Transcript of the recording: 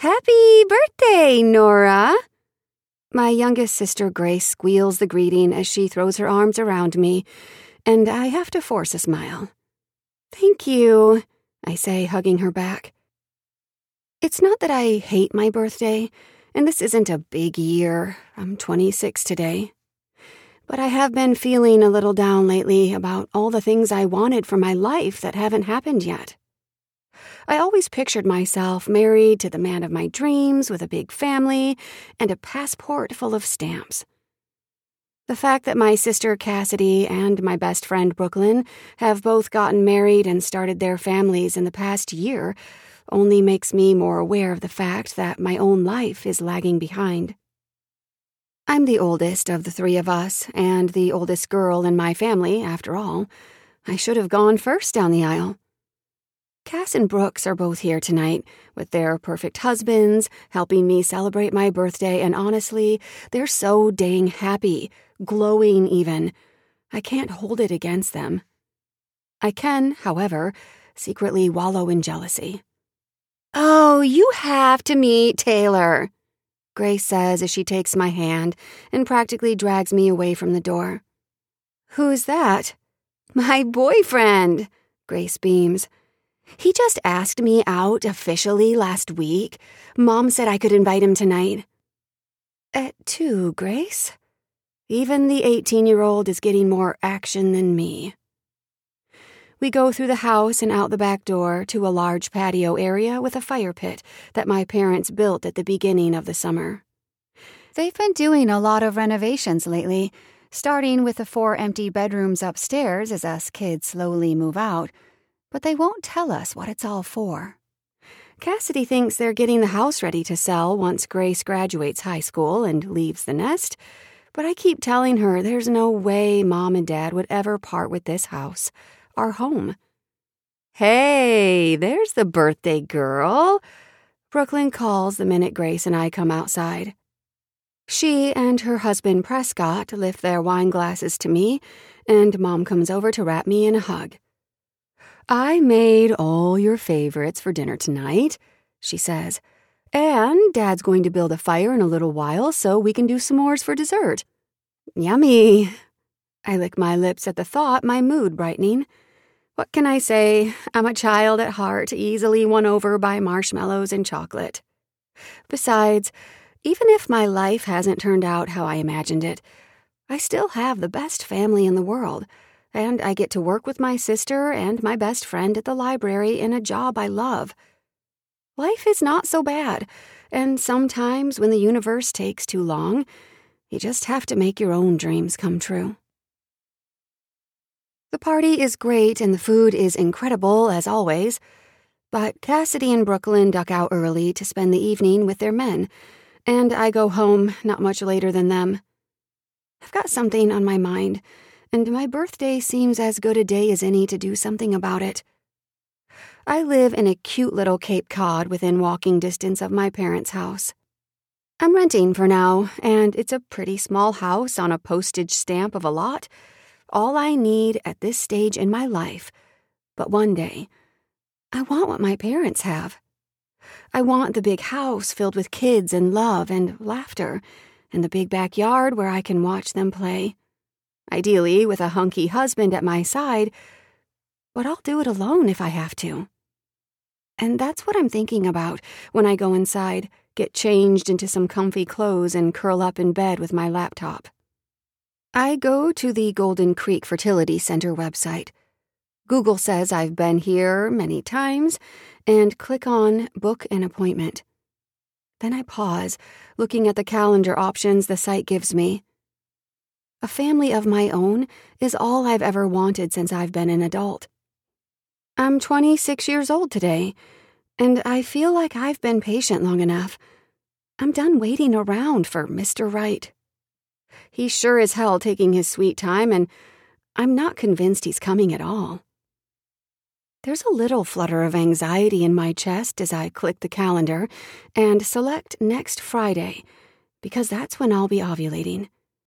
Happy birthday, Nora! My youngest sister Grace squeals the greeting as she throws her arms around me, and I have to force a smile. Thank you, I say, hugging her back. It's not that I hate my birthday, and this isn't a big year. I'm 26 today. But I have been feeling a little down lately about all the things I wanted for my life that haven't happened yet. I always pictured myself married to the man of my dreams with a big family and a passport full of stamps. The fact that my sister Cassidy and my best friend Brooklyn have both gotten married and started their families in the past year only makes me more aware of the fact that my own life is lagging behind. I'm the oldest of the three of us, and the oldest girl in my family, after all. I should have gone first down the aisle. Cass and Brooks are both here tonight, with their perfect husbands, helping me celebrate my birthday, and honestly, they're so dang happy, glowing even. I can't hold it against them. I can, however, secretly wallow in jealousy. Oh, you have to meet Taylor, Grace says as she takes my hand and practically drags me away from the door. Who's that? My boyfriend, Grace beams. He just asked me out officially last week. Mom said I could invite him tonight. At 2, Grace? Even the 18-year-old is getting more action than me. We go through the house and out the back door to a large patio area with a fire pit that my parents built at the beginning of the summer. They've been doing a lot of renovations lately, starting with the 4 empty bedrooms upstairs as us kids slowly move out, but they won't tell us what it's all for. Cassidy thinks they're getting the house ready to sell once Grace graduates high school and leaves the nest, but I keep telling her there's no way Mom and Dad would ever part with this house. Our home. Hey, there's the birthday girl, Brooklyn calls the minute Grace and I come outside. She and her husband Prescott lift their wine glasses to me, and Mom comes over to wrap me in a hug. I made all your favorites for dinner tonight, she says, and Dad's going to build a fire in a little while so we can do s'mores for dessert. Yummy. I lick my lips at the thought, my mood brightening. What can I say? I'm a child at heart, easily won over by marshmallows and chocolate. Besides, even if my life hasn't turned out how I imagined it, I still have the best family in the world, and I get to work with my sister and my best friend at the library in a job I love. Life is not so bad, and sometimes when the universe takes too long, you just have to make your own dreams come true. The party is great and the food is incredible, as always, but Cassidy and Brooklyn duck out early to spend the evening with their men, and I go home not much later than them. I've got something on my mind, and my birthday seems as good a day as any to do something about it. I live in a cute little Cape Cod within walking distance of my parents' house. I'm renting for now, and it's a pretty small house on a postage stamp of a lot, all I need at this stage in my life. But one day, I want what my parents have. I want the big house filled with kids and love and laughter, and the big backyard where I can watch them play. Ideally, with a hunky husband at my side, but I'll do it alone if I have to. And that's what I'm thinking about when I go inside, get changed into some comfy clothes, and curl up in bed with my laptop. I go to the Golden Creek Fertility Center website. Google says I've been here many times, and click on Book an Appointment. Then I pause, looking at the calendar options the site gives me. A family of my own is all I've ever wanted since I've been an adult. I'm 26 years old today, and I feel like I've been patient long enough. I'm done waiting around for Mr. Right. He's sure as hell taking his sweet time, and I'm not convinced he's coming at all. There's a little flutter of anxiety in my chest as I click the calendar and select next Friday, because that's when I'll be ovulating.